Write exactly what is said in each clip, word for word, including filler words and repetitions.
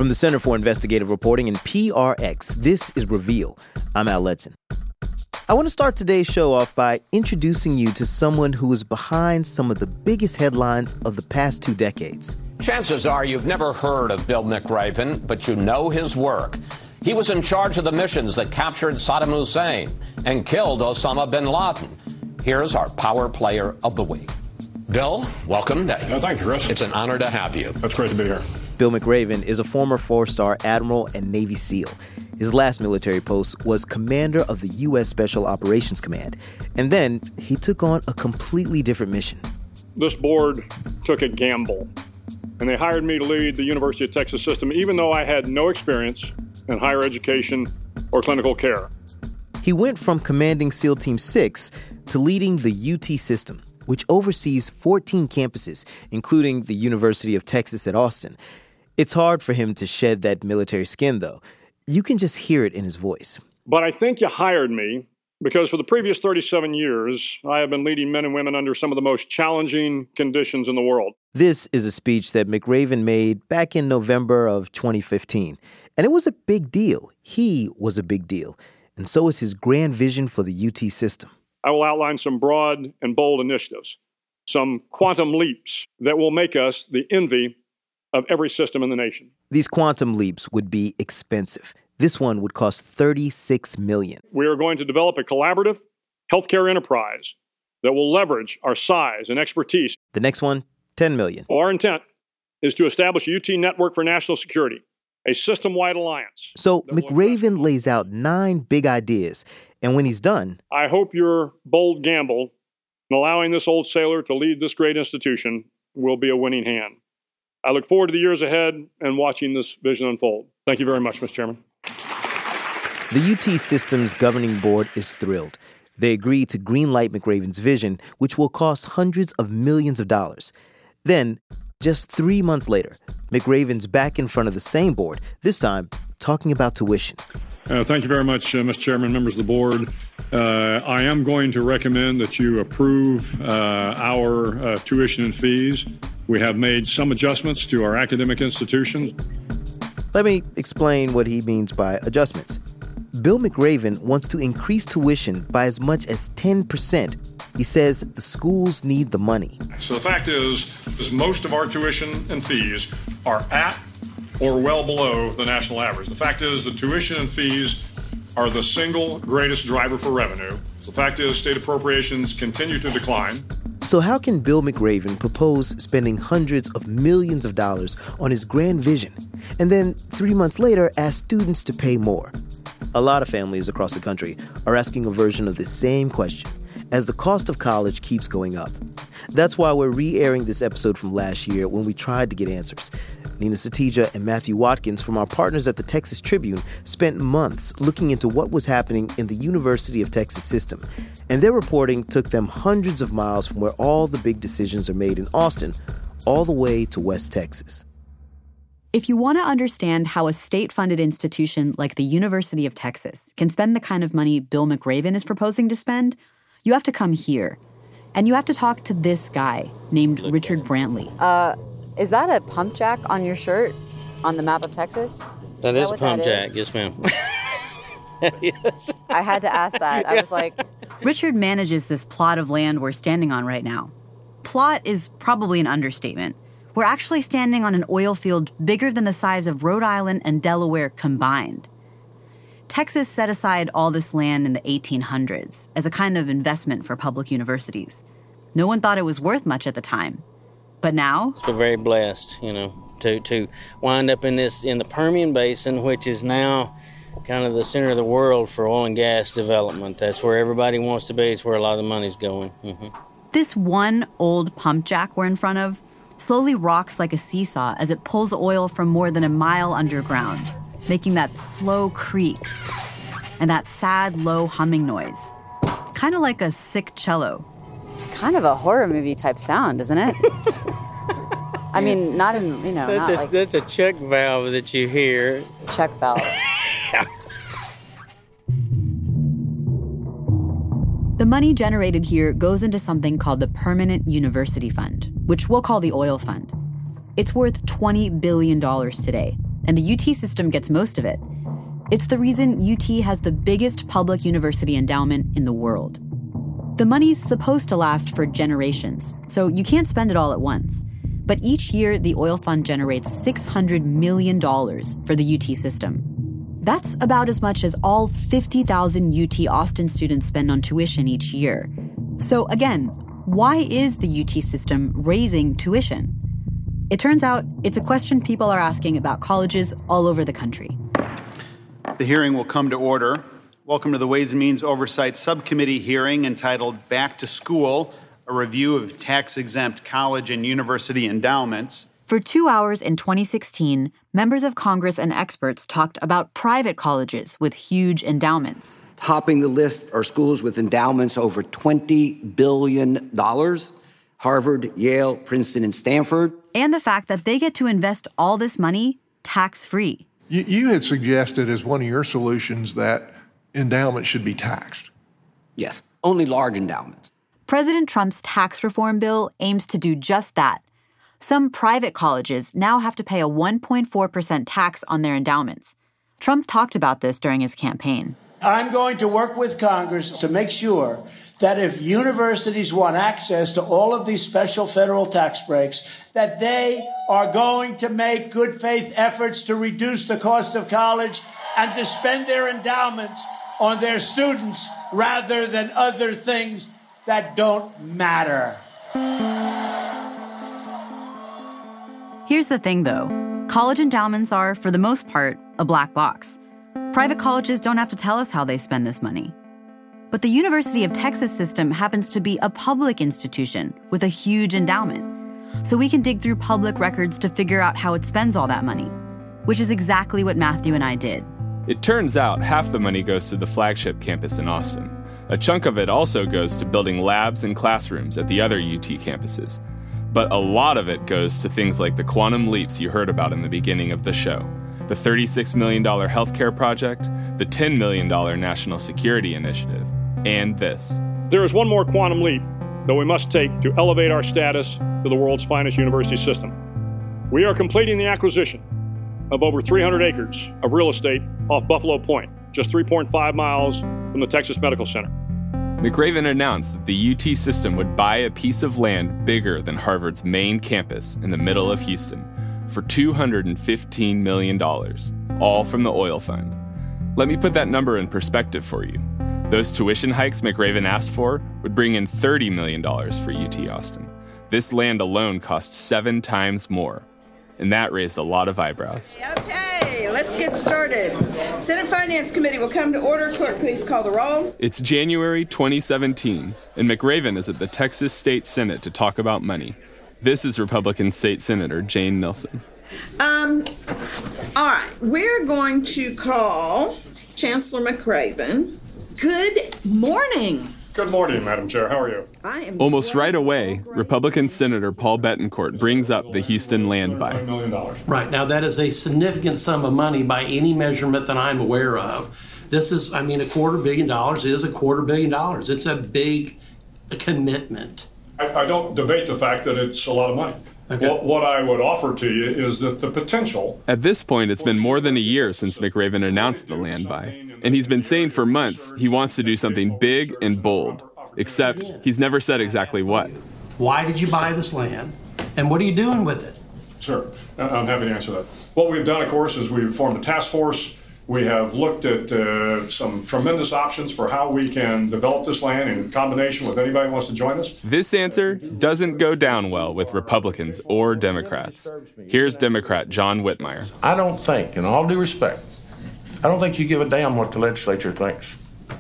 From the Center for Investigative Reporting and P R X, this is Reveal. I'm Al Letson. I want to start today's show off by introducing you to someone who is behind some of the biggest headlines of the past two decades. Chances are you've never heard of Bill McRaven, but you know his work. He was in charge of the missions that captured Saddam Hussein and killed Osama bin Laden. Here's our Power Player of the Week. Bill, welcome. Oh, thank you, Chris. It's an honor to have you. That's great to be here. Bill McRaven is a former four-star admiral and Navy SEAL. His last military post was commander of the U S Special Operations Command. And then he took on a completely different mission. This board took a gamble, and they hired me to lead the University of Texas system, even though I had no experience in higher education or clinical care. He went from commanding SEAL Team six to leading the U T system, which oversees fourteen campuses, including the University of Texas at Austin. It's hard for him to shed that military skin, though. You can just hear it in his voice. But I think you hired me because for the previous thirty-seven years, I have been leading men and women under some of the most challenging conditions in the world. This is a speech that McRaven made back in November of twenty fifteen. And it was a big deal. He was a big deal. And so is his grand vision for the U T system. I will outline some broad and bold initiatives, some quantum leaps that will make us the envy of every system in the nation. These quantum leaps would be expensive. This one would cost thirty-six million dollars. We are going to develop a collaborative healthcare enterprise that will leverage our size and expertise. The next one, ten million dollars. Our intent is to establish a U T network for national security, a system-wide alliance. So McRaven lays out nine big ideas, and when he's done, I hope your bold gamble in allowing this old sailor to lead this great institution will be a winning hand. I look forward to the years ahead and watching this vision unfold. Thank you very much, Mister Chairman. The U T system's governing board is thrilled. They agreed to greenlight McRaven's vision, which will cost hundreds of millions of dollars. Then, just three months later, McRaven's back in front of the same board, this time talking about tuition. Uh, thank you very much, uh, Mister Chairman, members of the board. Uh, I am going to recommend that you approve uh, our uh, tuition and fees. We have made some adjustments to our academic institutions. Let me explain what he means by adjustments. Bill McRaven wants to increase tuition by as much as ten percent. He says the schools need the money. So the fact is, is most of our tuition and fees are at or well below the national average. The fact is the tuition and fees are the single greatest driver for revenue. So the fact is state appropriations continue to decline. So how can Bill McRaven propose spending hundreds of millions of dollars on his grand vision and then three months later ask students to pay more? A lot of families across the country are asking a version of the same question as the cost of college keeps going up. That's why we're re-airing this episode from last year when we tried to get answers. Nina Satija and Matthew Watkins from our partners at the Texas Tribune spent months looking into what was happening in the University of Texas system. And their reporting took them hundreds of miles from where all the big decisions are made in Austin, all the way to West Texas. If you want to understand how a state-funded institution like the University of Texas can spend the kind of money Bill McRaven is proposing to spend, you have to come here. And you have to talk to this guy named Richard Brantley. Uh, is that a pump jack on your shirt on the map of Texas? That is, is that a pump jack, is? yes, ma'am. Yes. I had to ask that. I was like... Richard manages this plot of land we're standing on right now. Plot is probably an understatement. We're actually standing on an oil field bigger than the size of Rhode Island and Delaware combined. Texas set aside all this land in the eighteen hundreds as a kind of investment for public universities. No one thought it was worth much at the time. But now... We're very blessed, you know, to, to wind up in this in the Permian Basin, which is now kind of the center of the world for oil and gas development. That's where everybody wants to be. It's where a lot of the money's going. Mm-hmm. This one old pump jack we're in front of slowly rocks like a seesaw as it pulls oil from more than a mile underground, making that slow creak and that sad, low humming noise. Kind of like a sick cello. It's kind of a horror movie type sound, isn't it? I mean, not in, you know, that's not a, like... That's a check valve that you hear. Check valve. The money generated here goes into something called the Permanent University Fund, which we'll call the Oil Fund. It's worth twenty billion dollars today, and the U T system gets most of it. It's the reason U T has the biggest public university endowment in the world. The money's supposed to last for generations, so you can't spend it all at once. But each year, the oil fund generates six hundred million dollars for the U T system. That's about as much as all fifty thousand U T Austin students spend on tuition each year. So again, why is the U T system raising tuition? It turns out it's a question people are asking about colleges all over the country. The hearing will come to order. Welcome to the Ways and Means Oversight Subcommittee hearing entitled Back to School, a review of tax-exempt college and university endowments. For two hours in twenty sixteen, members of Congress and experts talked about private colleges with huge endowments. Topping the list are schools with endowments over twenty billion dollars, Harvard, Yale, Princeton, and Stanford. And the fact that they get to invest all this money tax-free. You, you had suggested as one of your solutions that endowments should be taxed. Yes, only large endowments. President Trump's tax reform bill aims to do just that. Some private colleges now have to pay a one point four percent tax on their endowments. Trump talked about this during his campaign. I'm going to work with Congress to make sure that if universities want access to all of these special federal tax breaks, that they are going to make good faith efforts to reduce the cost of college and to spend their endowments on their students rather than other things that don't matter. Here's the thing, though. College endowments are, for the most part, a black box. Private colleges don't have to tell us how they spend this money. But the University of Texas system happens to be a public institution with a huge endowment. So we can dig through public records to figure out how it spends all that money, which is exactly what Matthew and I did. It turns out half the money goes to the flagship campus in Austin. A chunk of it also goes to building labs and classrooms at the other U T campuses. But a lot of it goes to things like the quantum leaps you heard about in the beginning of the show, the thirty-six million dollars healthcare project, the ten million dollars national security initiative, and this. There is one more quantum leap that we must take to elevate our status to the world's finest university system. We are completing the acquisition of over three hundred acres of real estate off Buffalo Point, just three point five miles from the Texas Medical Center. McRaven announced that the U T system would buy a piece of land bigger than Harvard's main campus in the middle of Houston for two hundred fifteen million dollars, all from the oil fund. Let me put that number in perspective for you. Those tuition hikes McRaven asked for would bring in thirty million dollars for U T Austin. This land alone cost seven times more. And that raised a lot of eyebrows. Okay, let's get started. Senate Finance Committee will come to order. Clerk, please call the roll. It's January twenty seventeen, and McRaven is at the Texas State Senate to talk about money. This is Republican State Senator Jane Nelson. Um, all right, we're going to call Chancellor McRaven. Good morning. Good morning, Madam Chair. How are you? I am Almost right away, Republican Senator Paul Betancourt brings up the Houston land buy. Right. Now, that is a significant sum of money by any measurement that I'm aware of. This is, I mean, a quarter billion dollars is a quarter billion dollars. It's a big commitment. I, I don't debate the fact that it's a lot of money. Okay. What, what I would offer to you is that the potential... At this point, it's been more than a year since McRaven announced the land buy. And he's been saying for months he wants to do something big and bold. Except he's never said exactly what. Why did you buy this land? And what are you doing with it? Sure. I'm happy to answer that. What we've done, of course, is we've formed a task force. We have looked at uh, some tremendous options for how we can develop this land in combination with anybody who wants to join us. This answer doesn't go down well with Republicans or Democrats. Here's Democrat John Whitmire. I don't think, in all due respect, I don't think you give a damn what the legislature thinks.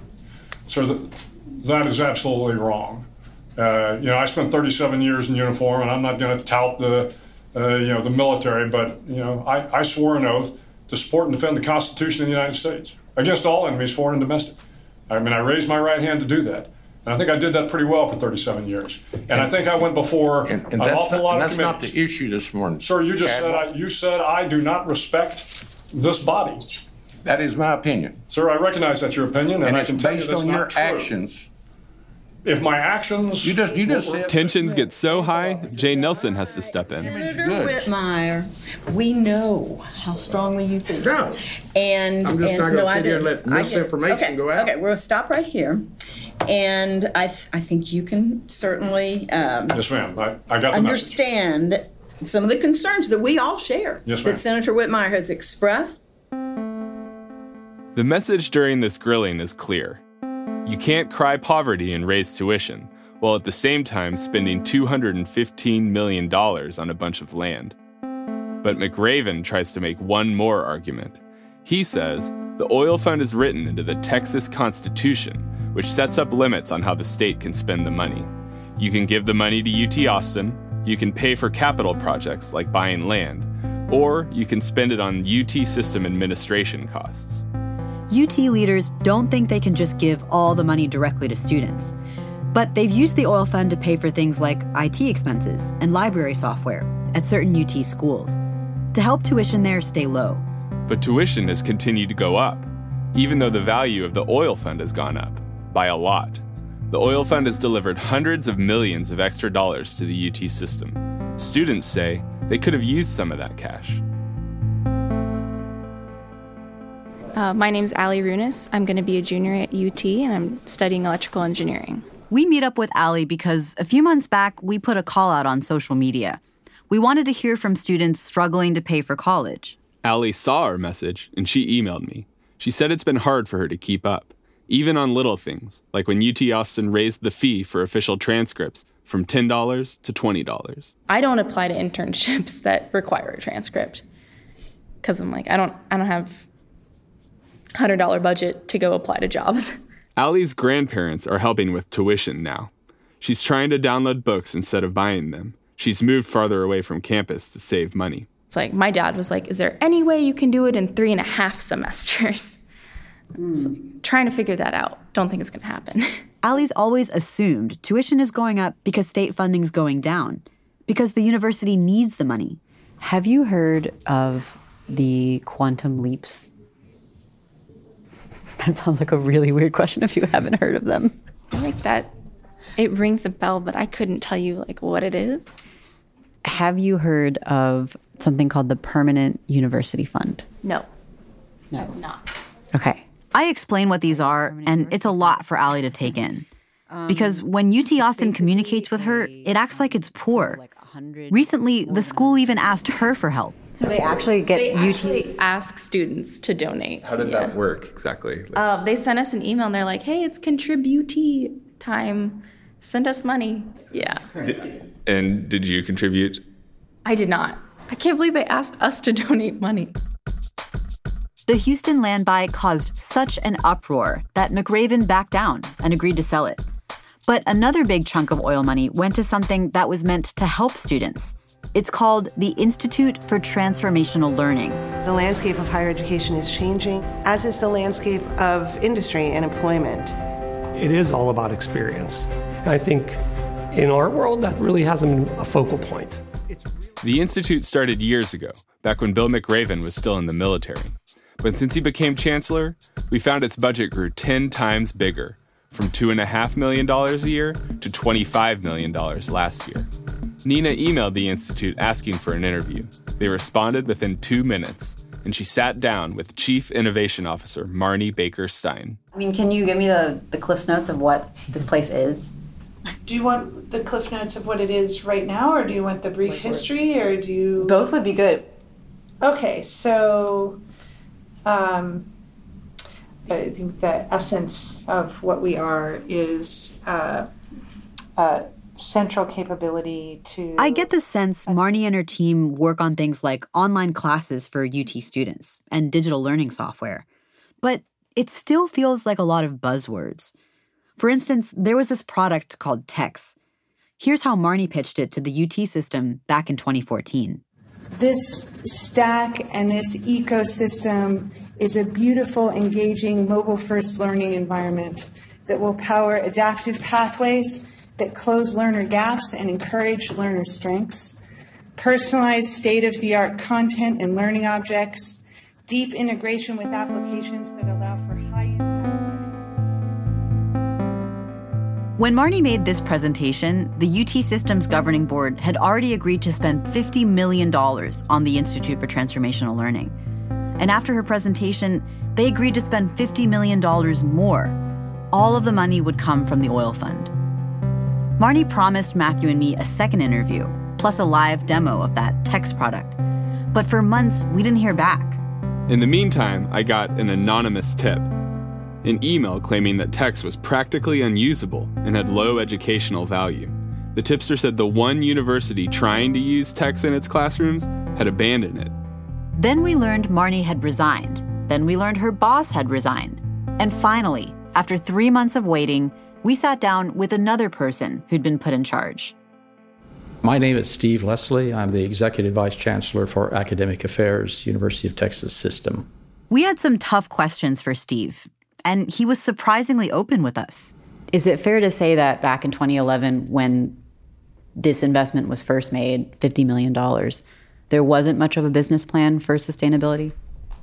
Sir, that, that is absolutely wrong. Uh, you know, I spent thirty-seven years in uniform, and I'm not going to tout the, uh, you know, the military, but, you know, I, I swore an oath to support and defend the Constitution of the United States against all enemies, foreign and domestic. I mean, I raised my right hand to do that. And I think I did that pretty well for thirty-seven years. And, and I think I went before and, and an that's awful not, lot of that's committees. That's not the issue this morning. Sir, you just said I, you said I do not respect this body. That is my opinion. Sir, I recognize that's your opinion, and, and I it's can tell based you that's on your not true. actions If my actions... You just, you just said... Tensions get so high, Jay Nelson has to step in. Senator Whitmire, we know how strongly you feel. No. And, I'm just and, not going to no, sit here and let misinformation okay, go out. Okay, we'll stop right here. And I, th- I think you can certainly um, yes, ma'am. I, I got the understand message. Some of the concerns that we all share yes, ma'am. that Senator Whitmire has expressed. The message during this grilling is clear. You can't cry poverty and raise tuition, while at the same time spending two hundred fifteen million dollars on a bunch of land. But McRaven tries to make one more argument. He says the oil fund is written into the Texas Constitution, which sets up limits on how the state can spend the money. You can give the money to U T Austin, you can pay for capital projects like buying land, or you can spend it on U T system administration costs. U T leaders don't think they can just give all the money directly to students. But they've used the oil fund to pay for things like I T expenses and library software at certain U T schools to help tuition there stay low. But tuition has continued to go up, even though the value of the oil fund has gone up, by a lot. The oil fund has delivered hundreds of millions of extra dollars to the U T system. Students say they could have used some of that cash. Uh, my name's Allie Runis. I'm going to be a junior at U T, and I'm studying electrical engineering. We meet up with Allie because a few months back, we put a call out on social media. We wanted to hear from students struggling to pay for college. Allie saw our message, and she emailed me. She said it's been hard for her to keep up, even on little things, like when U T Austin raised the fee for official transcripts from ten dollars to twenty dollars. I don't apply to internships that require a transcript because I'm like, I don't, I don't have one hundred dollars budget to go apply to jobs. Allie's grandparents are helping with tuition now. She's trying to download books instead of buying them. She's moved farther away from campus to save money. It's like, my dad was like, is there any way you can do it in three and a half semesters? Mm. So, like, trying to figure that out. Don't think it's going to happen. Allie's always assumed tuition is going up because state funding's going down, because the university needs the money. Have you heard of the quantum leaps? That sounds like a really weird question if you haven't heard of them. I like that. It rings a bell, but I couldn't tell you like what it is. Have you heard of something called the Permanent University Fund? No. No. I have not. Okay. I explain what these are, and it's a lot for Allie to take in. Because when U T Austin communicates with her, it acts like it's poor. Recently, the school even asked her for help. So they actually get they U T... actually ask students to donate. How did yeah. that work exactly? Uh, they sent us an email and they're like, hey, it's contributee time. Send us money. Yeah. Did, and did you contribute? I did not. I can't believe they asked us to donate money. The Houston land buy caused such an uproar that McRaven backed down and agreed to sell it. But another big chunk of oil money went to something that was meant to help students. It's called the Institute for Transformational Learning. The landscape of higher education is changing, as is the landscape of industry and employment. It is all about experience. And I think in our world, that really hasn't been a focal point. The Institute started years ago, back when Bill McRaven was still in the military. But since he became chancellor, we found its budget grew ten times bigger, from two point five million dollars a year to twenty-five million dollars last year. Nina emailed the Institute asking for an interview. They responded within two minutes, and she sat down with Chief Innovation Officer Marnie Baker Stein. I mean, can you give me the, the Cliff Notes of what this place is? Do you want the Cliff Notes of what it is right now, or do you want the brief history, or do you... Both would be good. Okay, so um, I think the essence of what we are is uh, uh, central capability to... I get the sense Marnie and her team work on things like online classes for U T students and digital learning software. But it still feels like a lot of buzzwords. For instance, there was this product called Tex. Here's how Marnie pitched it to the U T system back in twenty fourteen. This stack and this ecosystem is a beautiful, engaging, mobile-first learning environment that will power adaptive pathways that close learner gaps and encourage learner strengths, personalized state-of-the-art content and learning objects, deep integration with applications that allow for high impact. When Marnie made this presentation, the U T Systems Governing Board had already agreed to spend fifty million dollars on the Institute for Transformational Learning. And after her presentation, they agreed to spend fifty million dollars more. All of the money would come from the oil fund. Marnie promised Matthew and me a second interview, plus a live demo of that text product. But for months, we didn't hear back. In the meantime, I got an anonymous tip. An email claiming that text was practically unusable and had low educational value. The tipster said the one university trying to use text in its classrooms had abandoned it. Then we learned Marnie had resigned. Then we learned her boss had resigned. And finally, after three months of waiting, we sat down with another person who'd been put in charge. My name is Steve Leslie. I'm the Executive Vice Chancellor for Academic Affairs, University of Texas System. We had some tough questions for Steve, and he was surprisingly open with us. Is it fair to say that back in twenty eleven, when this investment was first made, fifty million dollars, there wasn't much of a business plan for sustainability?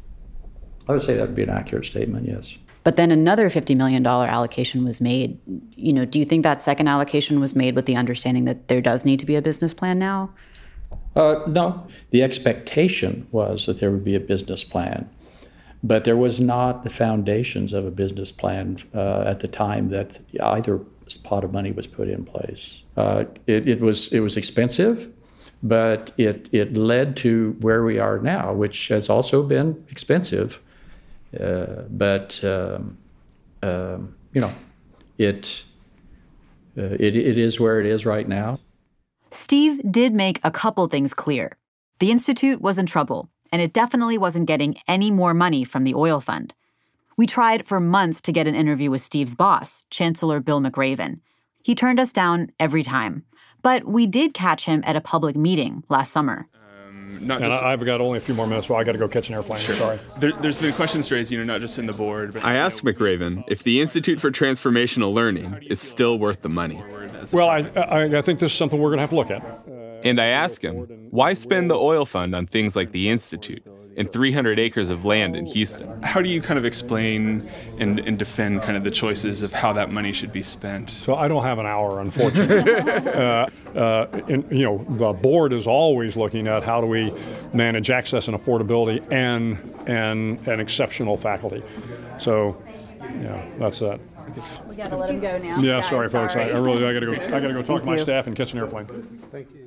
I would say that would be an accurate statement, yes. But then another fifty million dollars allocation was made. You know, do you think that second allocation was made with the understanding that there does need to be a business plan now? Uh, no. The expectation was that there would be a business plan, but there was not the foundations of a business plan uh, at the time that either pot of money was put in place. Uh, it, it was it was expensive, but it it led to where we are now, which has also been expensive. Uh, but um, um, you know, it, uh, it it is where it is right now. Steve did make a couple things clear. The Institute was in trouble, and it definitely wasn't getting any more money from the oil fund. We tried for months to get an interview with Steve's boss, Chancellor Bill McRaven. He turned us down every time. But we did catch him at a public meeting last summer. Not and just, I've got only a few more minutes, so I got to go catch an airplane. Sure. Sorry. There, there's been questions raised, you know, not just in the board. But I asked McRaven if the Institute for Transformational Learning is still worth the money. Well, I, I, I think this is something we're going to have to look at. Uh, and I asked him, why spend the oil fund on things like the Institute and three hundred acres of land in Houston? How do you kind of explain and, and defend kind of the choices of how that money should be spent? So I don't have an hour, unfortunately. uh, uh, and, you know, the board is always looking at how do we manage access and affordability and and an exceptional faculty. So, yeah, that's that. We gotta let him go now. Yeah, Guys, sorry, folks. sorry. I, I really I gotta go. I gotta go talk Thank to my you. staff and catch an airplane. Thank you.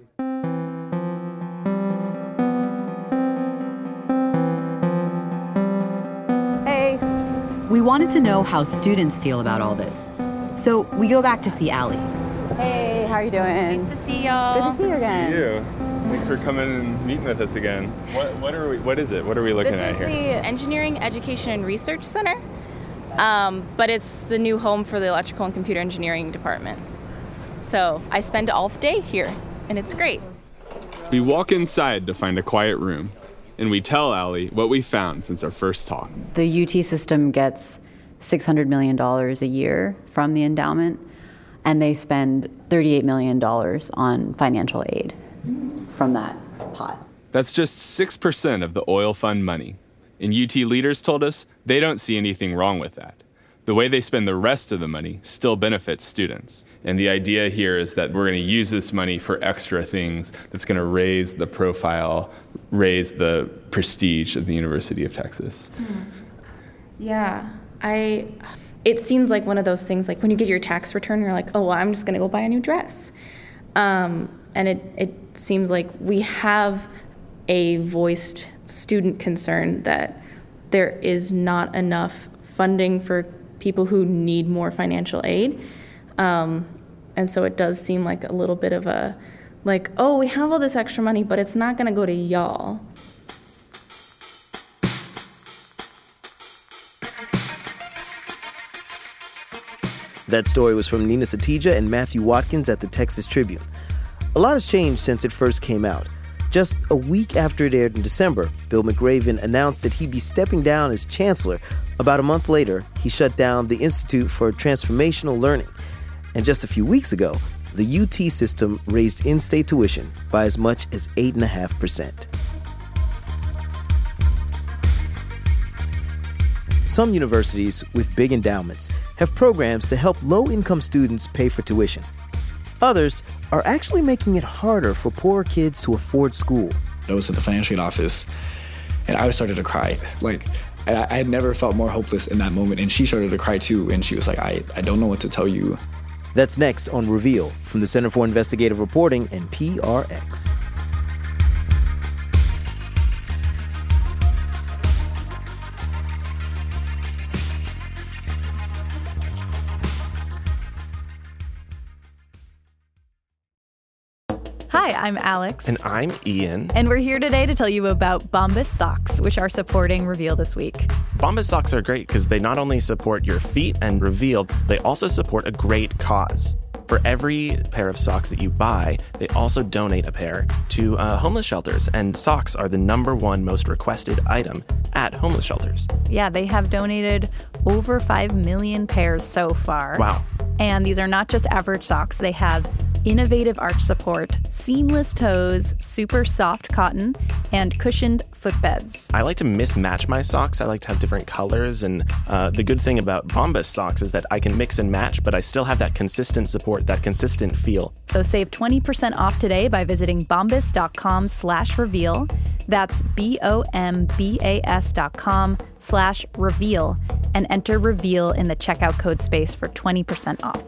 Hey. We wanted to know how students feel about all this. So we go back to see Allie. Hey, how are you doing? Nice to see y'all. Good to see you again. See you. Thanks for coming and meeting with us again. What, what are we? What is it? What are we looking this at is here? the Engineering Education and Research Center, um, but it's the new home for the Electrical and Computer Engineering Department. So I spend all day here, and it's great. We walk inside to find a quiet room, and we tell Allie what we found since our first talk. The U T system gets six hundred million dollars a year from the endowment, and they spend thirty-eight million dollars on financial aid from that pot. That's just six percent of the oil fund money. And U T leaders told us they don't see anything wrong with that. The way they spend the rest of the money still benefits students. And the idea here is that we're going to use this money for extra things that's going to raise the profile, raise the prestige of the University of Texas. Yeah, I. It seems like one of those things, like when you get your tax return, you're like, oh, well, I'm just going to go buy a new dress. Um, and it, it seems like we have a voiced student concern that there is not enough funding for people who need more financial aid. Um, and so it does seem like a little bit of a, like, oh, we have all this extra money, but it's not going to go to y'all. That story was from Nina Satija and Matthew Watkins at the Texas Tribune. A lot has changed since it first came out. Just a week after it aired in December, Bill McRaven announced that he'd be stepping down as chancellor. About a month later, he shut down the Institute for Transformational Learning. And just a few weeks ago, the U T system raised in-state tuition by as much as eight point five percent. Some universities with big endowments have programs to help low-income students pay for tuition. Others are actually making it harder for poorer kids to afford school. I was at the financial aid office, and I started to cry. Like, I, I had never felt more hopeless in that moment, and she started to cry too, and she was like, I, I don't know what to tell you. That's next on Reveal from the Center for Investigative Reporting and P R X. Hi, I'm Alex. And I'm Ian. And we're here today to tell you about Bombas socks, which are supporting Reveal this week. Bombas socks are great because they not only support your feet and Reveal, they also support a great cause. For every pair of socks that you buy, they also donate a pair to uh, homeless shelters. And socks are the number one most requested item at homeless shelters. Yeah, they have donated over five million pairs so far. Wow. And these are not just average socks. They have innovative arch support, seamless toes, super soft cotton, and cushioned footbeds. I like to mismatch my socks. I like to have different colors. And uh, the good thing about Bombas socks is that I can mix and match, but I still have that consistent support, that consistent feel. So save twenty percent off today by visiting bombas.com slash reveal. That's B-O-M-B-A-S dot com slash reveal and enter reveal in the checkout code space for twenty percent off.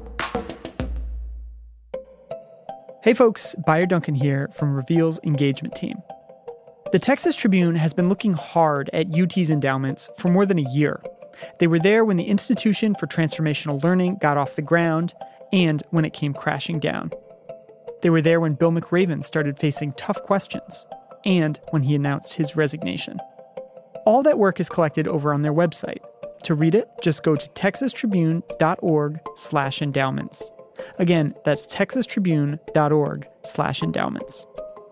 Hey folks, Buyer Duncan here from Reveal's engagement team. The Texas Tribune has been looking hard at U T's endowments for more than a year. They were there when the Institution for Transformational Learning got off the ground and when it came crashing down. They were there when Bill McRaven started facing tough questions and when he announced his resignation. All that work is collected over on their website. To read it, just go to texastribune.org slash endowments. Again, that's texastribune.org slash endowments.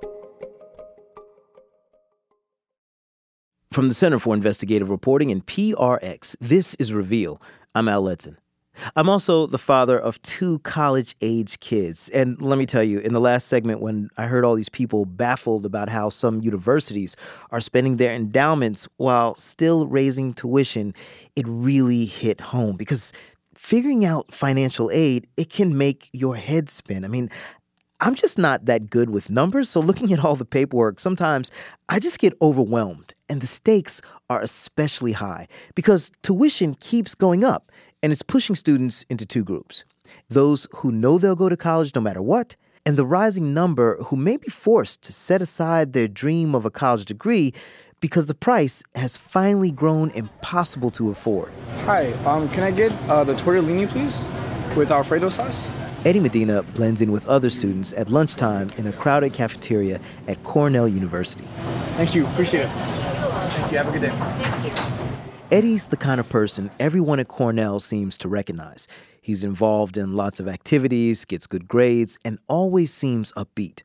From the Center for Investigative Reporting and P R X, this is Reveal. I'm Al Letson. I'm also the father of two college-age kids. And let me tell you, in the last segment when I heard all these people baffled about how some universities are spending their endowments while still raising tuition, it really hit home because figuring out financial aid, it can make your head spin. I mean, I'm just not that good with numbers, so looking at all the paperwork, sometimes I just get overwhelmed. And the stakes are especially high because tuition keeps going up, and it's pushing students into two groups. Those who know they'll go to college no matter what, and the rising number who may be forced to set aside their dream of a college degree because the price has finally grown impossible to afford. Hi, um, can I get uh, the tortellini, please, with Alfredo sauce? Eddie Medina blends in with other students at lunchtime in a crowded cafeteria at Cornell University. Thank you. Appreciate it. Thank you. Have a good day. Thank you. Eddie's the kind of person everyone at Cornell seems to recognize. He's involved in lots of activities, gets good grades, and always seems upbeat.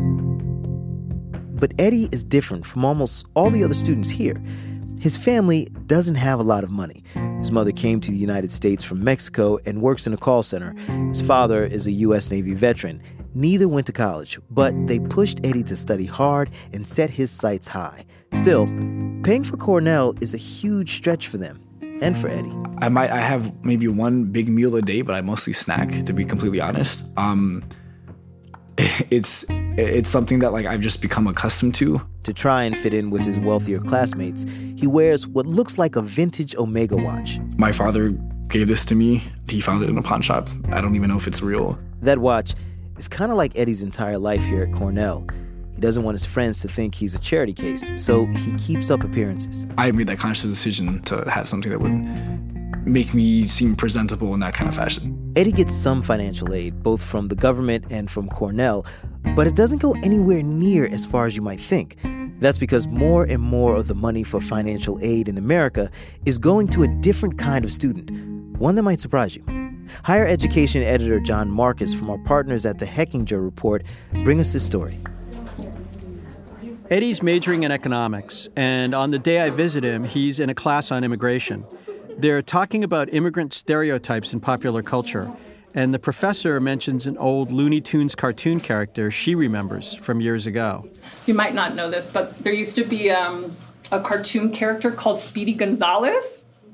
But Eddie is different from almost all the other students here. His family doesn't have a lot of money. His mother came to the United States from Mexico and works in a call center. His father is a U S Navy veteran. Neither went to college, but they pushed Eddie to study hard and set his sights high. Still, paying for Cornell is a huge stretch for them and for Eddie. I might I have maybe one big meal a day, but I mostly snack, to be completely honest. Um, it's it's something that like I've just become accustomed to. To try and fit in with his wealthier classmates, he wears what looks like a vintage Omega watch. My father gave this to me. He found it in a pawn shop. I don't even know if it's real. That watch is kind of like Eddie's entire life here at Cornell. He doesn't want his friends to think he's a charity case, so he keeps up appearances. I made that conscious decision to have something that would make me seem presentable in that kind of fashion. Eddie gets some financial aid, both from the government and from Cornell, but it doesn't go anywhere near as far as you might think. That's because more and more of the money for financial aid in America is going to a different kind of student, one that might surprise you. Higher education editor John Marcus from our partners at the Hechinger Report bring us this story. Eddie's majoring in economics, and on the day I visit him, he's in a class on immigration. They're talking about immigrant stereotypes in popular culture, and the professor mentions an old Looney Tunes cartoon character she remembers from years ago. You might not know this, but there used to be um, a cartoon character called Speedy Gonzales.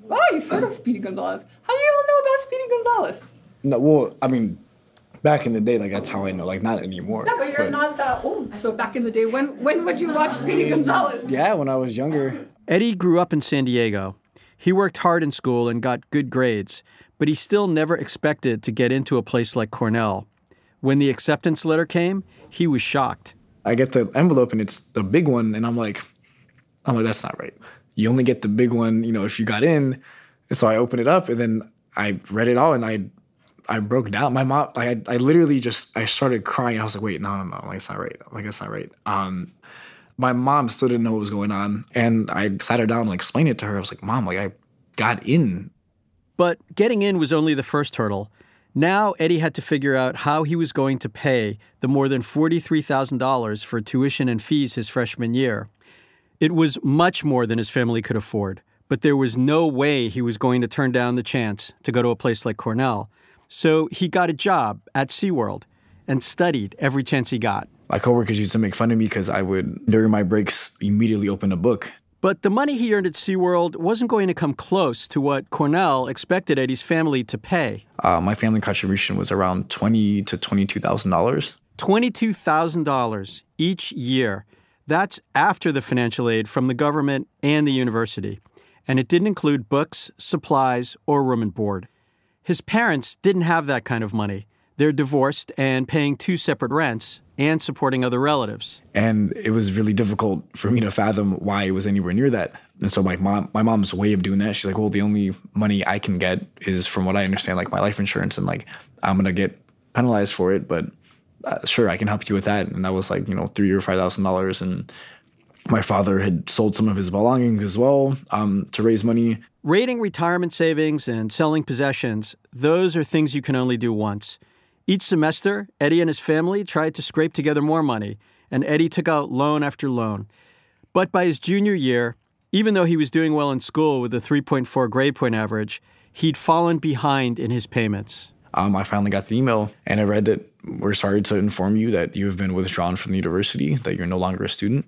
Oh, you've heard of Speedy Gonzalez. How do you all know about Speedy Gonzalez? No, well, I mean, back in the day, like, that's how I know. Like, not anymore. Yeah, but you're but, not that old. So back in the day, when when would you watch Speedy Gonzalez? Yeah, when I was younger. Eddie grew up in San Diego. He worked hard in school and got good grades, but he still never expected to get into a place like Cornell. When the acceptance letter came, he was shocked. I get the envelope and it's the big one, and I'm like, I'm like, that's not right. You only get the big one, you know, if you got in. And so I opened it up, and then I read it all, and I I broke down. My mom, like, I, I literally just, I started crying. I was like, wait, no, no, no, like, it's not right. Like, it's not right. Um, my mom still didn't know what was going on, and I sat her down and explained it to her. I was like, Mom, like, I got in. But getting in was only the first hurdle. Now Eddie had to figure out how he was going to pay the more than forty-three thousand dollars for tuition and fees his freshman year. It was much more than his family could afford, but there was no way he was going to turn down the chance to go to a place like Cornell. So he got a job at SeaWorld and studied every chance he got. My coworkers used to make fun of me because I would, during my breaks, immediately open a book. But the money he earned at SeaWorld wasn't going to come close to what Cornell expected Eddie's family to pay. Uh, my family contribution was around twenty thousand to twenty-two thousand dollars. twenty-two thousand dollars each year. That's after the financial aid from the government and the university. And it didn't include books, supplies, or room and board. His parents didn't have that kind of money. They're divorced and paying two separate rents and supporting other relatives. And it was really difficult for me to fathom why it was anywhere near that. And so my mom, my mom's way of doing that, she's like, well, the only money I can get is, from what I understand, like my life insurance, and like I'm going to get penalized for it, but uh, sure, I can help you with that. And that was like, you know, three or five thousand dollars. And my father had sold some of his belongings as well um, to raise money. Raiding retirement savings and selling possessions, those are things you can only do once. Each semester, Eddie and his family tried to scrape together more money, and Eddie took out loan after loan. But by his junior year, even though he was doing well in school with a three point four grade point average, he'd fallen behind in his payments. Um, I finally got the email, and I read that we're sorry to inform you that you have been withdrawn from the university, that you're no longer a student.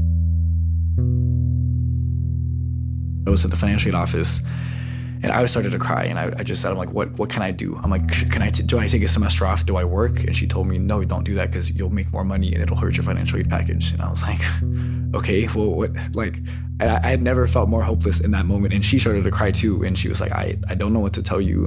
I was at the financial aid office, and I started to cry, and I, I just said, I'm like, what what can I do? I'm like, can I, t- do I take a semester off? Do I work? And she told me, no, don't do that, because you'll make more money and it'll hurt your financial aid package. And I was like, okay, well, what, like, and I, I had never felt more hopeless in that moment. And she started to cry too, and she was like, I, I don't know what to tell you.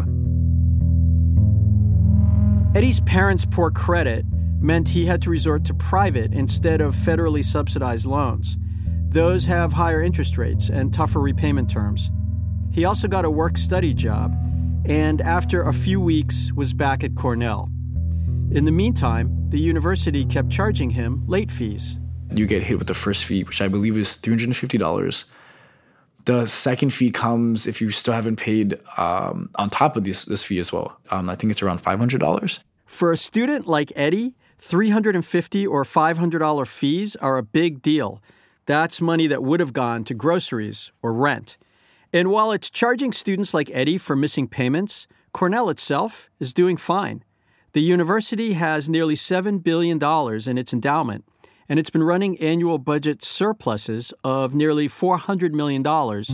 Eddie's parents' poor credit meant he had to resort to private instead of federally subsidized loans. Those have higher interest rates and tougher repayment terms. He also got a work-study job, and after a few weeks was back at Cornell. In the meantime, the university kept charging him late fees. You get hit with the first fee, which I believe is three hundred fifty dollars. The second fee comes if you still haven't paid um, on top of this, this fee as well. Um, I think it's around five hundred dollars. For a student like Eddie, three hundred fifty dollars or five hundred dollars fees are a big deal. That's money that would have gone to groceries or rent. And while it's charging students like Eddie for missing payments, Cornell itself is doing fine. The university has nearly seven billion dollars in its endowment, and it's been running annual budget surpluses of nearly four hundred million dollars.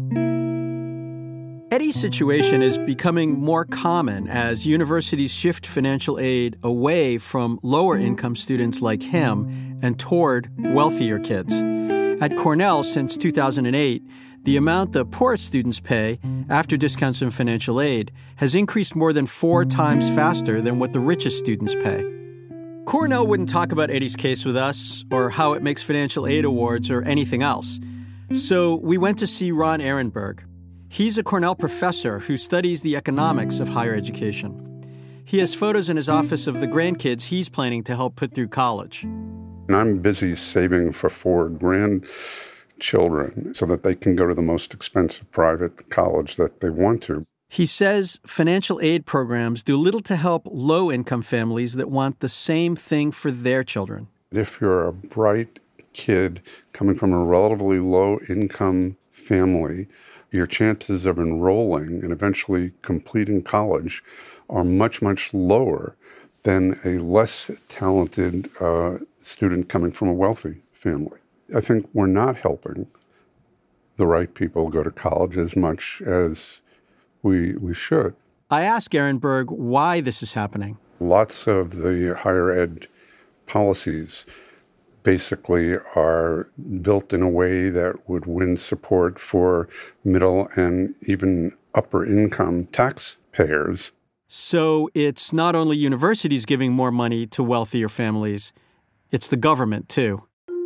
Eddie's situation is becoming more common as universities shift financial aid away from lower-income students like him and toward wealthier kids. At Cornell since two thousand eight, the amount the poorest students pay after discounts and financial aid has increased more than four times faster than what the richest students pay. Cornell wouldn't talk about Eddie's case with us or how it makes financial aid awards or anything else. So we went to see Ron Ehrenberg. He's a Cornell professor who studies the economics of higher education. He has photos in his office of the grandkids he's planning to help put through college. And I'm busy saving for four grandchildren so that they can go to the most expensive private college that they want to. He says financial aid programs do little to help low-income families that want the same thing for their children. If you're a bright kid coming from a relatively low-income family, your chances of enrolling and eventually completing college are much, much lower than a less talented uh, student coming from a wealthy family. I think we're not helping the right people go to college as much as we we should. I asked Aaron Berg why this is happening. Lots of the higher ed policies basically are built in a way that would win support for middle and even upper income taxpayers. So it's not only universities giving more money to wealthier families, it's the government too.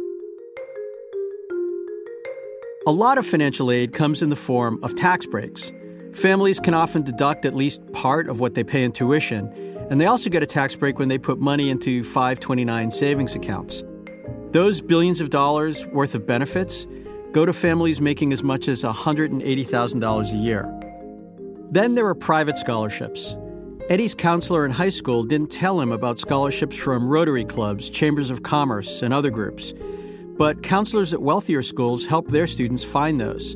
A lot of financial aid comes in the form of tax breaks. Families can often deduct at least part of what they pay in tuition, and they also get a tax break when they put money into five twenty-nine savings accounts. Those billions of dollars worth of benefits go to families making as much as one hundred eighty thousand dollars a year. Then there are private scholarships. Eddie's counselor in high school didn't tell him about scholarships from Rotary clubs, chambers of commerce, and other groups. But counselors at wealthier schools help their students find those.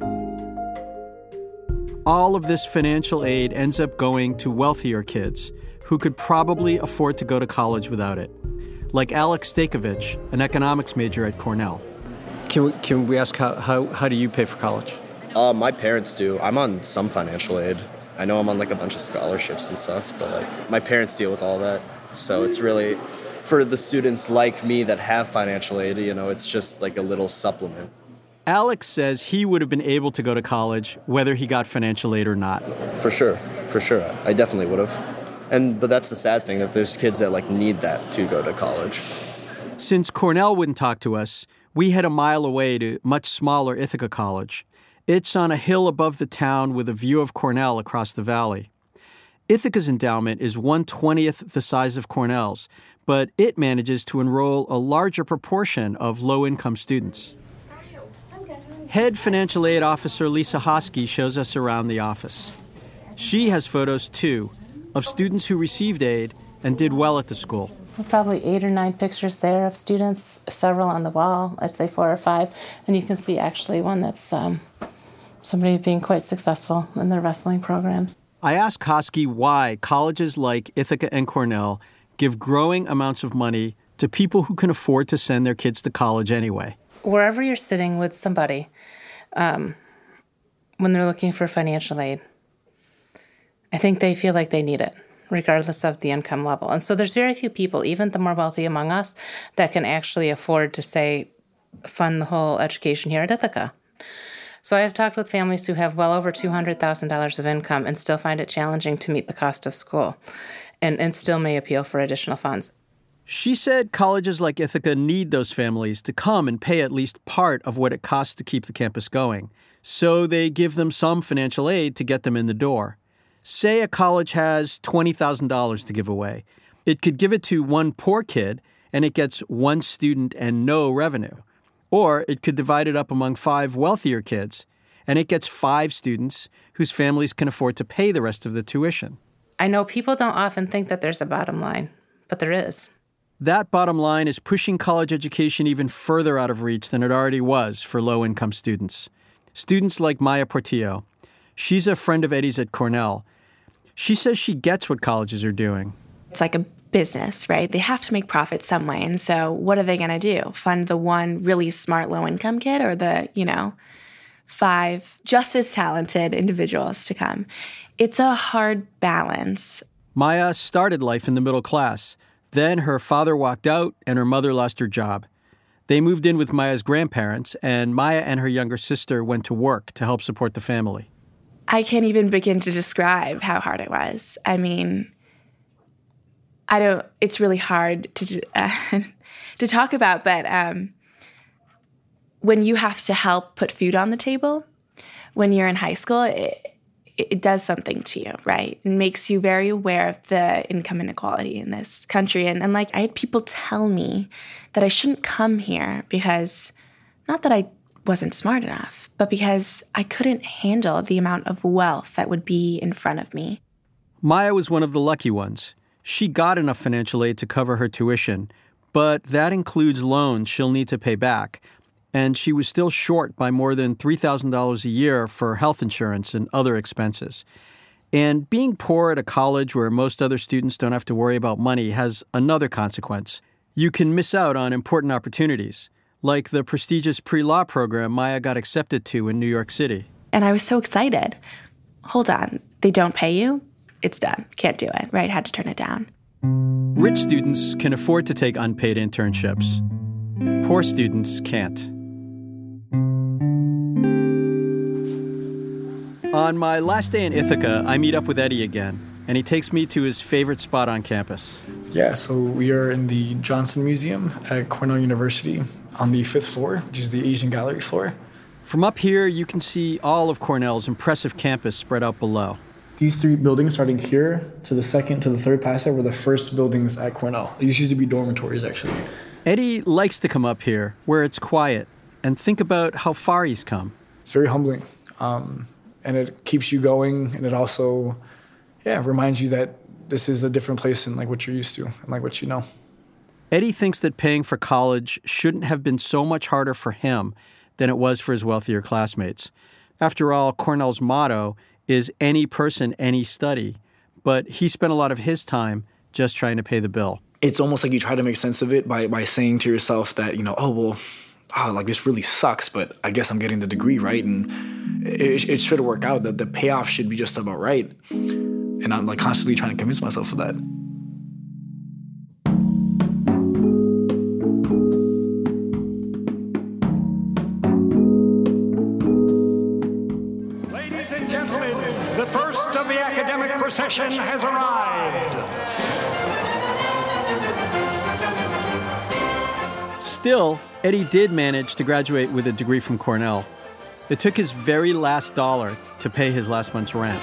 All of this financial aid ends up going to wealthier kids who could probably afford to go to college without it, like Alex Stakovich, an economics major at Cornell. Can we, can we ask how, how, how do you pay for college? Uh, my parents do. I'm on some financial aid. I know I'm on like a bunch of scholarships and stuff, but like my parents deal with all that. So it's really, for the students like me that have financial aid, you know, it's just like a little supplement. Alex says he would have been able to go to college whether he got financial aid or not. For sure, for sure. I definitely would have. And but that's the sad thing, that there's kids that like need that to go to college. Since Cornell wouldn't talk to us, we head a mile away to much smaller Ithaca College. It's on a hill above the town with a view of Cornell across the valley. Ithaca's endowment is one twentieth the size of Cornell's, but it manages to enroll a larger proportion of low-income students. Head Financial Aid Officer Lisa Hosky shows us around the office. She has photos, too, of students who received aid and did well at the school. Probably eight or nine pictures there of students, several on the wall, I'd say four or five. And you can see actually one that's um, somebody being quite successful in their wrestling programs. I asked Hosky why colleges like Ithaca and Cornell give growing amounts of money to people who can afford to send their kids to college anyway. Wherever you're sitting with somebody, um, when they're looking for financial aid, I think they feel like they need it, regardless of the income level. And so there's very few people, even the more wealthy among us, that can actually afford to, say, fund the whole education here at Ithaca. So I have talked with families who have well over two hundred thousand dollars of income and still find it challenging to meet the cost of school, and, and still may appeal for additional funds. She said colleges like Ithaca need those families to come and pay at least part of what it costs to keep the campus going. So they give them some financial aid to get them in the door. Say a college has twenty thousand dollars to give away. It could give it to one poor kid, and it gets one student and no revenue. Or it could divide it up among five wealthier kids, and it gets five students whose families can afford to pay the rest of the tuition. I know people don't often think that there's a bottom line, but there is. That bottom line is pushing college education even further out of reach than it already was for low-income students. Students like Maya Portillo. She's a friend of Eddie's at Cornell. She says she gets what colleges are doing. It's like a business, right? They have to make profit some way. And so what are they going to do? Fund the one really smart low-income kid or the, you know, five just as talented individuals to come? It's a hard balance. Maya started life in the middle class. Then her father walked out and her mother lost her job. They moved in with Maya's grandparents, and Maya and her younger sister went to work to help support the family. I can't even begin to describe how hard it was. I mean, I don't, it's really hard to uh, to talk about, but um, when you have to help put food on the table, when you're in high school, it, it does something to you, right? It makes you very aware of the income inequality in this country. And, and like, I had people tell me that I shouldn't come here because, not that I wasn't smart enough, but because I couldn't handle the amount of wealth that would be in front of me. Maya was one of the lucky ones. She got enough financial aid to cover her tuition, but that includes loans she'll need to pay back. And she was still short by more than three thousand dollars a year for health insurance and other expenses. And being poor at a college where most other students don't have to worry about money has another consequence. You can miss out on important opportunities, like the prestigious pre-law program Maya got accepted to in New York City. And I was so excited. Hold on, they don't pay you? It's done. Can't do it, right? Had to turn it down. Rich students can afford to take unpaid internships. Poor students can't. On my last day in Ithaca, I meet up with Eddie again, and he takes me to his favorite spot on campus. Yeah, so we are in the Johnson Museum at Cornell University on the fifth floor, which is the Asian Gallery floor. From up here, you can see all of Cornell's impressive campus spread out below. These three buildings, starting here to the second to the third passage, were the first buildings at Cornell. These used to be dormitories, actually. Eddie likes to come up here, where it's quiet, and think about how far he's come. It's very humbling, um, and it keeps you going, and it also, yeah, reminds you that this is a different place than like what you're used to and like what you know. Eddie thinks that paying for college shouldn't have been so much harder for him than it was for his wealthier classmates. After all, Cornell's motto is any person, any study, but he spent a lot of his time just trying to pay the bill. It's almost like you try to make sense of it by, by saying to yourself that, you know, oh, well, oh, like this really sucks, but I guess I'm getting the degree, right? And it, it should work out, that the payoff should be just about right. And I'm like constantly trying to convince myself of that. Ladies and gentlemen, the first of the academic procession has arrived. Still, Eddie did manage to graduate with a degree from Cornell. It took his very last dollar to pay his last month's rent.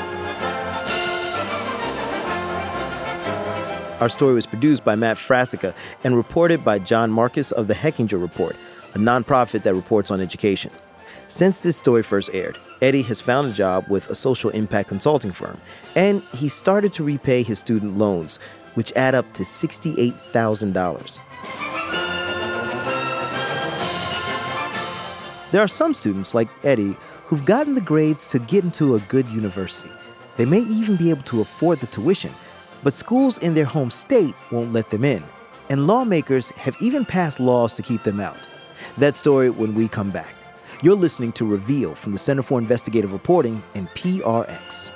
Our story was produced by Matt Frasica and reported by John Marcus of the Hechinger Report, a nonprofit that reports on education. Since this story first aired, Eddie has found a job with a social impact consulting firm, and he started to repay his student loans, which add up to sixty-eight thousand dollars. There are some students, like Eddie, who've gotten the grades to get into a good university. They may even be able to afford the tuition, but schools in their home state won't let them in, and lawmakers have even passed laws to keep them out. That story when we come back. You're listening to Reveal from the Center for Investigative Reporting and P R X.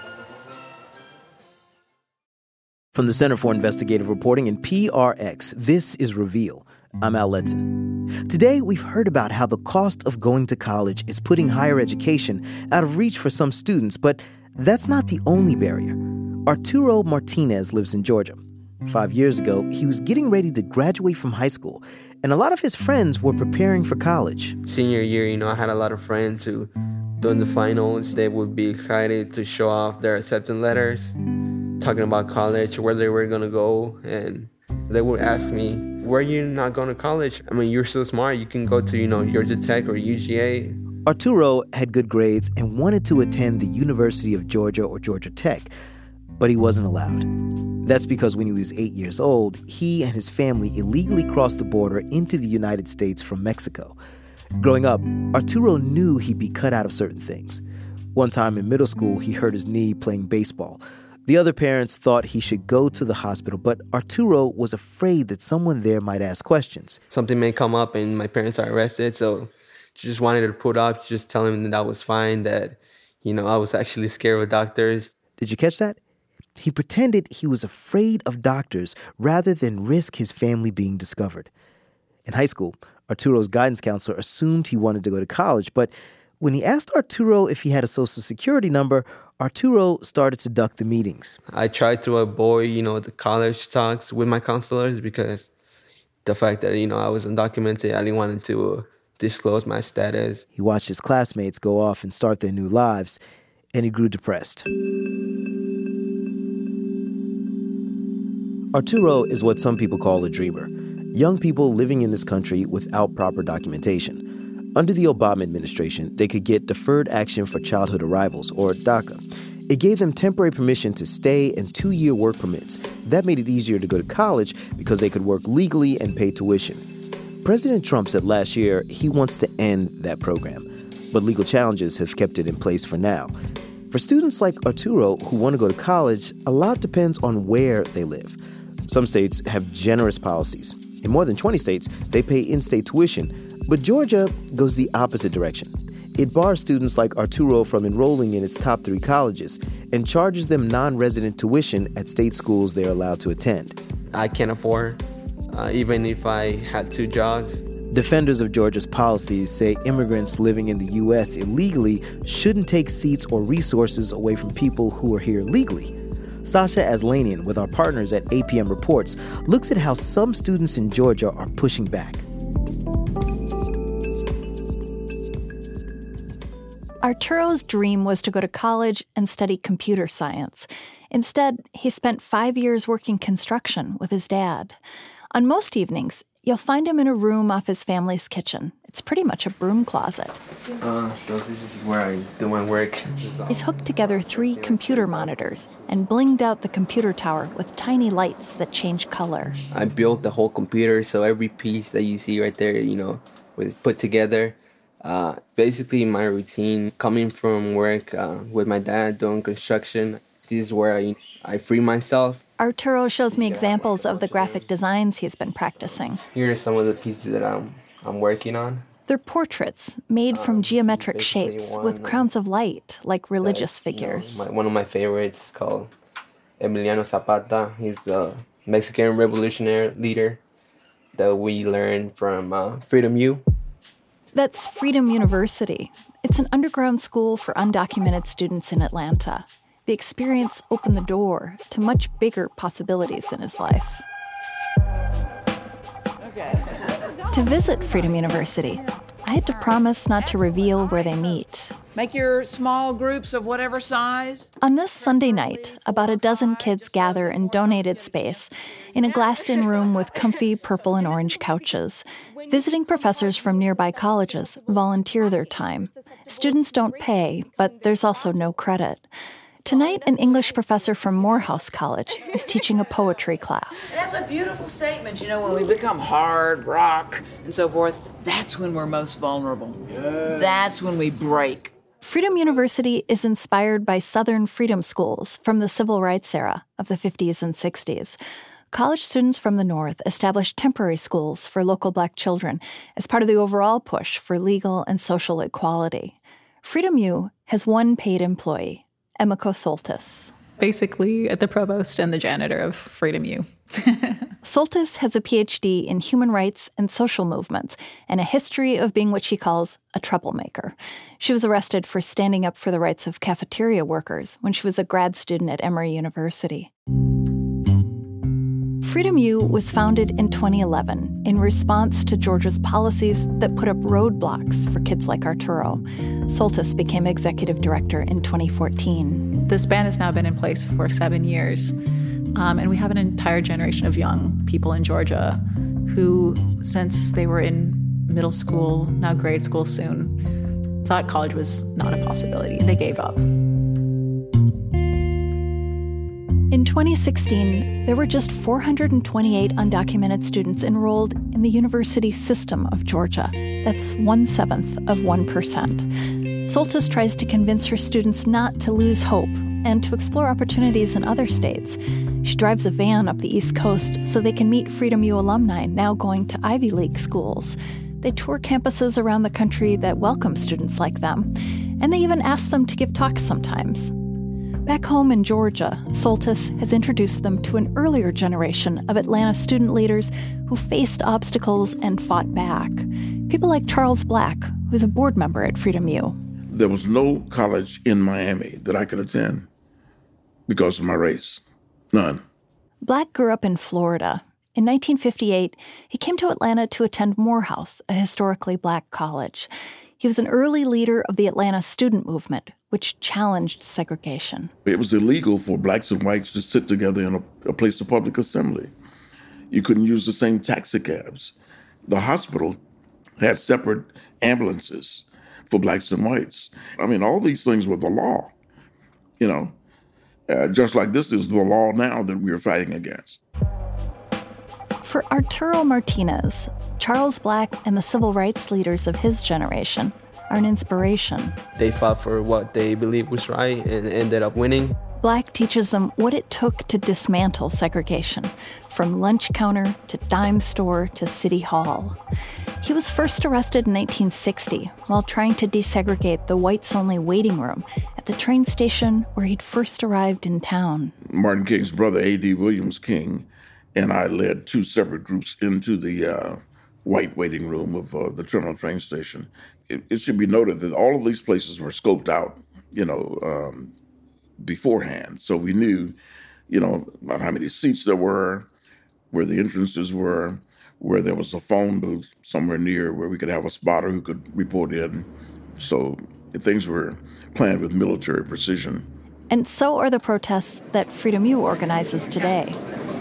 From the Center for Investigative Reporting and P R X, this is Reveal. I'm Al Letson. Today, we've heard about how the cost of going to college is putting higher education out of reach for some students, but that's not the only barrier. Arturo Martinez lives in Georgia. Five years ago, he was getting ready to graduate from high school, and a lot of his friends were preparing for college. Senior year, you know, I had a lot of friends who, during the finals, they would be excited to show off their acceptance letters, talking about college, where they were going to go, and they would ask me, where are you not going to college? I mean, you're so smart, you can go to, you know, Georgia Tech or U G A. Arturo had good grades and wanted to attend the University of Georgia or Georgia Tech, but he wasn't allowed. That's because when he was eight years old, he and his family illegally crossed the border into the United States from Mexico. Growing up, Arturo knew he'd be cut out of certain things. One time in middle school, he hurt his knee playing baseball. The other parents thought he should go to the hospital, but Arturo was afraid that someone there might ask questions. Something may come up and my parents are arrested, so just wanted to put up, just tell him that that was fine, that, you know, I was actually scared of doctors. Did you catch that? He pretended he was afraid of doctors rather than risk his family being discovered. In high school, Arturo's guidance counselor assumed he wanted to go to college, but when he asked Arturo if he had a social security number, Arturo started to duck the meetings. I tried to avoid, you know, the college talks with my counselors because the fact that, you know, I was undocumented, I didn't want to uh, disclose my status. He watched his classmates go off and start their new lives, and he grew depressed. Arturo is what some people call a dreamer. Young people living in this country without proper documentation. Under the Obama administration, they could get Deferred Action for Childhood Arrivals, or DACA. It gave them temporary permission to stay and two-year work permits. That made it easier to go to college because they could work legally and pay tuition. President Trump said last year he wants to end that program, but legal challenges have kept it in place for now. For students like Arturo who want to go to college, a lot depends on where they live. Some states have generous policies. In more than twenty states, they pay in-state tuition, But Georgia goes the opposite direction. It bars students like Arturo from enrolling in its top three colleges and charges them non-resident tuition at state schools they're allowed to attend. I can't afford, uh, even if I had two jobs. Defenders of Georgia's policies say immigrants living in the U S illegally shouldn't take seats or resources away from people who are here legally. Sasha Aslanian, with our partners at A P M Reports, looks at how some students in Georgia are pushing back. Arturo's dream was to go to college and study computer science. Instead, he spent five years working construction with his dad. On most evenings, you'll find him in a room off his family's kitchen. It's pretty much a broom closet. Uh, so this is where I do my work. He's hooked together three computer monitors and blinged out the computer tower with tiny lights that change color. I built the whole computer, so every piece that you see right there, you know, was put together. Uh, basically, my routine coming from work uh, with my dad doing construction, this is where I, I free myself. Arturo shows me examples of the graphic designs he's been practicing. Here are some of the pieces that I'm I'm working on. They're portraits made from geometric shapes with crowns of light, like religious figures. You know, my, one of my favorites called Emiliano Zapata. He's the Mexican revolutionary leader that we learned from uh, Freedom U. That's Freedom University. It's an underground school for undocumented students in Atlanta. The experience opened the door to much bigger possibilities in his life. Okay. To visit Freedom University, I had to promise not to reveal where they meet. Make your small groups of whatever size. On this Sunday night, about a dozen kids gather in donated space in a glassed-in room with comfy purple and orange couches. Visiting professors from nearby colleges volunteer their time. Students don't pay, but there's also no credit. Tonight, an English professor from Morehouse College is teaching a poetry class. That's a beautiful statement. You know, when we become hard rock and so forth, that's when we're most vulnerable. Yes. That's when we break. Freedom University is inspired by Southern freedom schools from the civil rights era of the fifties and sixties. College students from the North established temporary schools for local Black children as part of the overall push for legal and social equality. Freedom U has one paid employee, Emiko Soltis. Basically, the provost and the janitor of Freedom U. Soltis has a P H D in human rights and social movements and a history of being what she calls a troublemaker. She was arrested for standing up for the rights of cafeteria workers when she was a grad student at Emory University. Freedom U was founded in twenty eleven in response to Georgia's policies that put up roadblocks for kids like Arturo. Soltis became executive director in twenty fourteen. This ban has now been in place for seven years, um, and we have an entire generation of young people in Georgia who, since they were in middle school, now grade school soon, thought college was not a possibility, and they gave up. In twenty sixteen, there were just four hundred twenty-eight undocumented students enrolled in the university system of Georgia. That's one-seventh of one percent. Soltis tries to convince her students not to lose hope and to explore opportunities in other states. She drives a van up the East Coast so they can meet Freedom U alumni now going to Ivy League schools. They tour campuses around the country that welcome students like them, and they even ask them to give talks sometimes. Back home in Georgia, Soltis has introduced them to an earlier generation of Atlanta student leaders who faced obstacles and fought back. People like Charles Black, who's a board member at Freedom U. There was no college in Miami that I could attend because of my race. None. Black grew up in Florida. In nineteen fifty-eight, he came to Atlanta to attend Morehouse, a historically Black college. He was an early leader of the Atlanta student movement, which challenged segregation. It was illegal for blacks and whites to sit together in a, a place of public assembly. You couldn't use the same taxi cabs. The hospital had separate ambulances for blacks and whites. I mean, all these things were the law, you know, uh, just like this is the law now that we are fighting against. For Arturo Martinez, Charles Black and the civil rights leaders of his generation are an inspiration. They fought for what they believed was right and ended up winning. Black teaches them what it took to dismantle segregation, from lunch counter to dime store to city hall. He was first arrested in nineteen sixty while trying to desegregate the whites-only waiting room at the train station where he'd first arrived in town. Martin King's brother, A D Williams King, and I led two separate groups into the uh, white waiting room of uh, the terminal train station. It, it should be noted that all of these places were scoped out, you know, um, beforehand. So we knew, you know, about how many seats there were, where the entrances were, where there was a phone booth somewhere near where we could have a spotter who could report in. So things were planned with military precision. And so are the protests that Freedom U organizes today.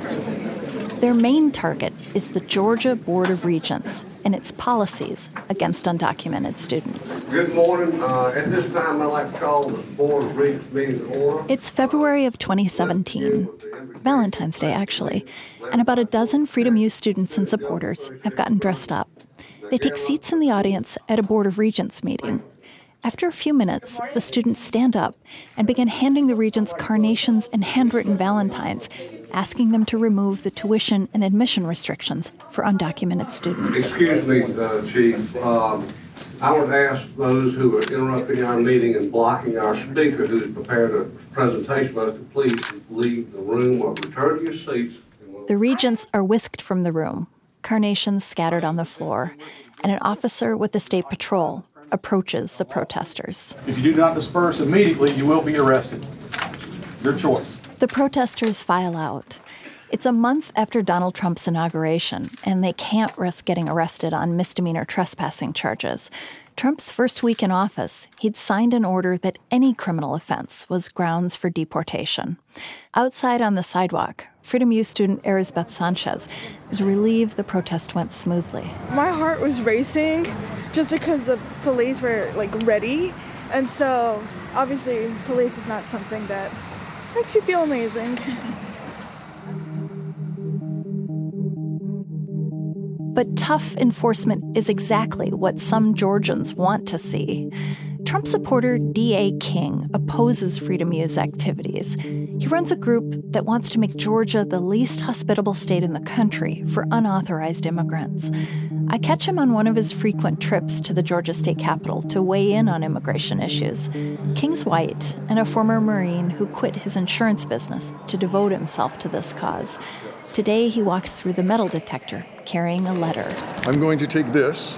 Their main target is the Georgia Board of Regents and its policies against undocumented students. Good morning. Uh, at this time, I'd like to call the Board of Regents meeting to order. It's February of twenty seventeen, Valentine's Day, actually, and about a dozen Freedom U students and supporters have gotten dressed up. They take seats in the audience at a Board of Regents meeting. After a few minutes, the students stand up and begin handing the regents carnations and handwritten valentines, asking them to remove the tuition and admission restrictions for undocumented students. Excuse me, uh, Chief. Um, I would ask those who are interrupting our meeting and blocking our speaker who has prepared a presentation about it to please leave the room or return to your seats. The regents are whisked from the room, carnations scattered on the floor, and an officer with the state patrol approaches the protesters. If you do not disperse immediately, you will be arrested. Your choice. The protesters file out. It's a month after Donald Trump's inauguration, and they can't risk getting arrested on misdemeanor trespassing charges. Trump's first week in office, he'd signed an order that any criminal offense was grounds for deportation. Outside on the sidewalk, Freedom U student Erisbeth Sanchez is relieved the protest went smoothly. My heart was racing just because the police were, like, ready. And so, obviously, police is not something that makes you feel amazing. But tough enforcement is exactly what some Georgians want to see. Trump supporter D A King opposes Freedom U's activities. He runs a group that wants to make Georgia the least hospitable state in the country for unauthorized immigrants. I catch him on one of his frequent trips to the Georgia state capitol to weigh in on immigration issues. King's white and a former Marine who quit his insurance business to devote himself to this cause. Today, he walks through the metal detector carrying a letter. I'm going to take this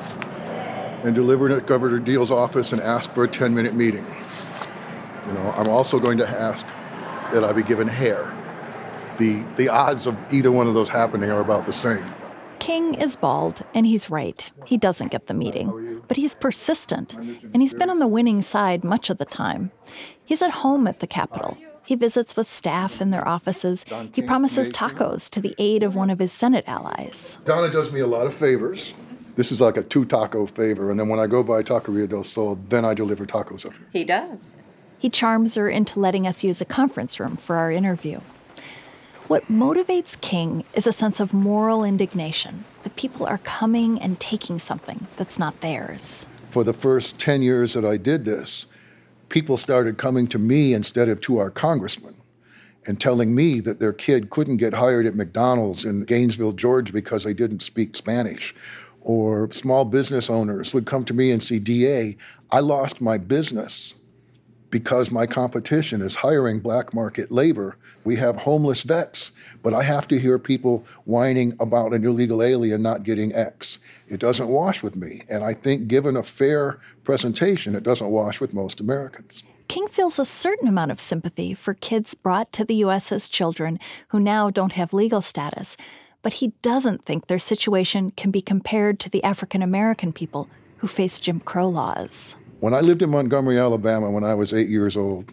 and deliver it at Governor Deal's office and ask for a ten-minute meeting. You know, I'm also going to ask that I be given hair. The, the odds of either one of those happening are about the same. King is bald, and he's right. He doesn't get the meeting. But he's persistent, and he's been on the winning side much of the time. He's at home at the Capitol. He visits with staff in their offices. He promises tacos to the aid of one of his Senate allies. Donna does me a lot of favors. This is like a two-taco favor, and then when I go by Taqueria del Sol, then I deliver tacos up here. He does. He charms her into letting us use a conference room for our interview. What motivates King is a sense of moral indignation that people are coming and taking something that's not theirs. For the first ten years that I did this, people started coming to me instead of to our congressman and telling me that their kid couldn't get hired at McDonald's in Gainesville, Georgia because they didn't speak Spanish. Or small business owners would come to me and say, D A, I lost my business because my competition is hiring black market labor. We have homeless vets, but I have to hear people whining about an illegal alien not getting X. It doesn't wash with me. And I think given a fair presentation, it doesn't wash with most Americans. King feels a certain amount of sympathy for kids brought to the U S as children who now don't have legal status, but he doesn't think their situation can be compared to the African American people who face Jim Crow laws. When I lived in Montgomery, Alabama, when I was eight years old,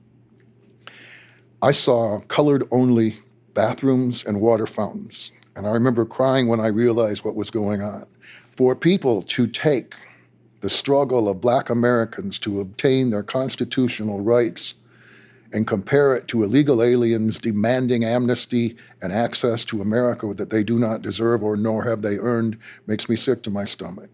I saw colored-only bathrooms and water fountains. And I remember crying when I realized what was going on. For people to take the struggle of black Americans to obtain their constitutional rights and compare it to illegal aliens demanding amnesty and access to America that they do not deserve or nor have they earned makes me sick to my stomach.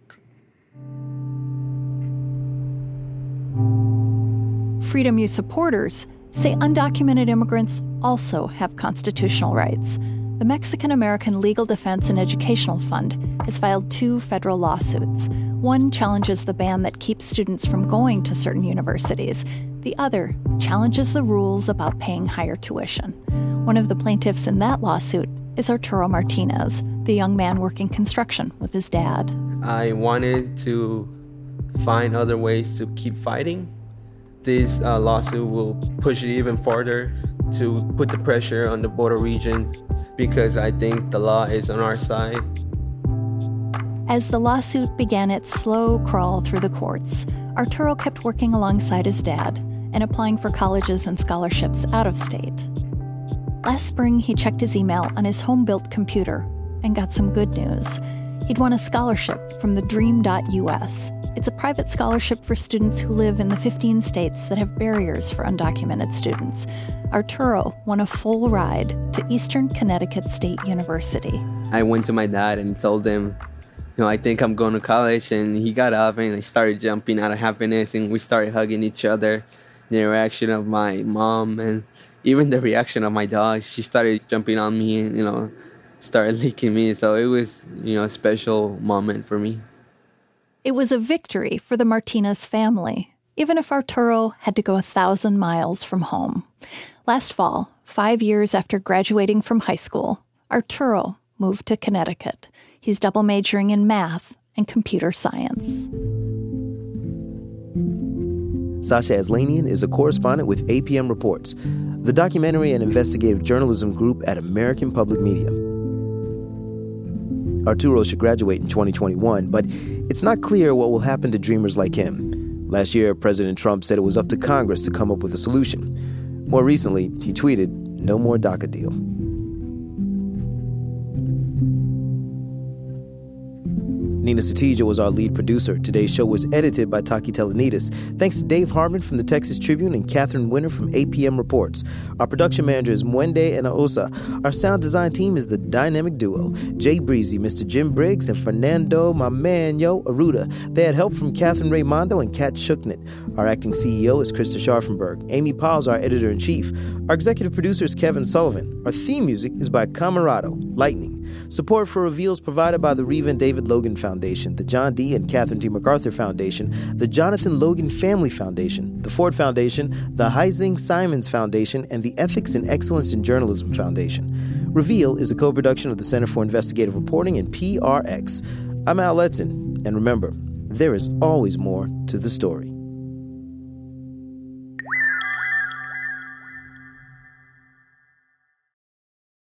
Freedom U supporters say undocumented immigrants also have constitutional rights. The Mexican-American Legal Defense and Educational Fund has filed two federal lawsuits. One challenges the ban that keeps students from going to certain universities. The other challenges the rules about paying higher tuition. One of the plaintiffs in that lawsuit is Arturo Martinez, the young man working construction with his dad. I wanted to find other ways to keep fighting. This uh, lawsuit will push it even further to put the pressure on the border region because I think the law is on our side. As the lawsuit began its slow crawl through the courts, Arturo kept working alongside his dad and applying for colleges and scholarships out of state. Last spring, he checked his email on his home-built computer and got some good news. He'd won a scholarship from the dream dot U S. It's a private scholarship for students who live in the fifteen states that have barriers for undocumented students. Arturo won a full ride to Eastern Connecticut State University. I went to my dad and told him, you know, I think I'm going to college, and he got up and I started jumping out of happiness, and we started hugging each other. The reaction of my mom and even the reaction of my dog, she started jumping on me and, you know, started licking me. So it was, you know, a special moment for me. It was a victory for the Martinez family, even if Arturo had to go a thousand miles from home. Last fall, five years after graduating from high school, Arturo moved to Connecticut. He's double majoring in math and computer science. Sasha Aslanian is a correspondent with A P M Reports, the documentary and investigative journalism group at American Public Media. Arturo should graduate in twenty twenty-one, but it's not clear what will happen to dreamers like him. Last year, President Trump said it was up to Congress to come up with a solution. More recently, he tweeted, "No more DACA deal." Nina Satija was our lead producer. Today's show was edited by Taki Telenides. Thanks to Dave Harmon from the Texas Tribune and Catherine Winter from A P M Reports. Our production manager is Mwende Enaosa. Our sound design team is the dynamic duo, Jay Breezy, Mister Jim Briggs, and Fernando, my man, yo, Aruda. They had help from Catherine Raimondo and Kat Shuknit. Our acting C E O is Krista Scharfenberg. Amy Powell's our editor-in-chief. Our executive producer is Kevin Sullivan. Our theme music is by Camerado, Lightning. Support for Reveal is provided by the Reva and David Logan Foundation, the John D. and Catherine T. MacArthur Foundation, the Jonathan Logan Family Foundation, the Ford Foundation, the Heising Simons Foundation, and the Ethics and Excellence in Journalism Foundation. Reveal is a co-production of the Center for Investigative Reporting and P R X. I'm Al Letson, and remember, there is always more to the story.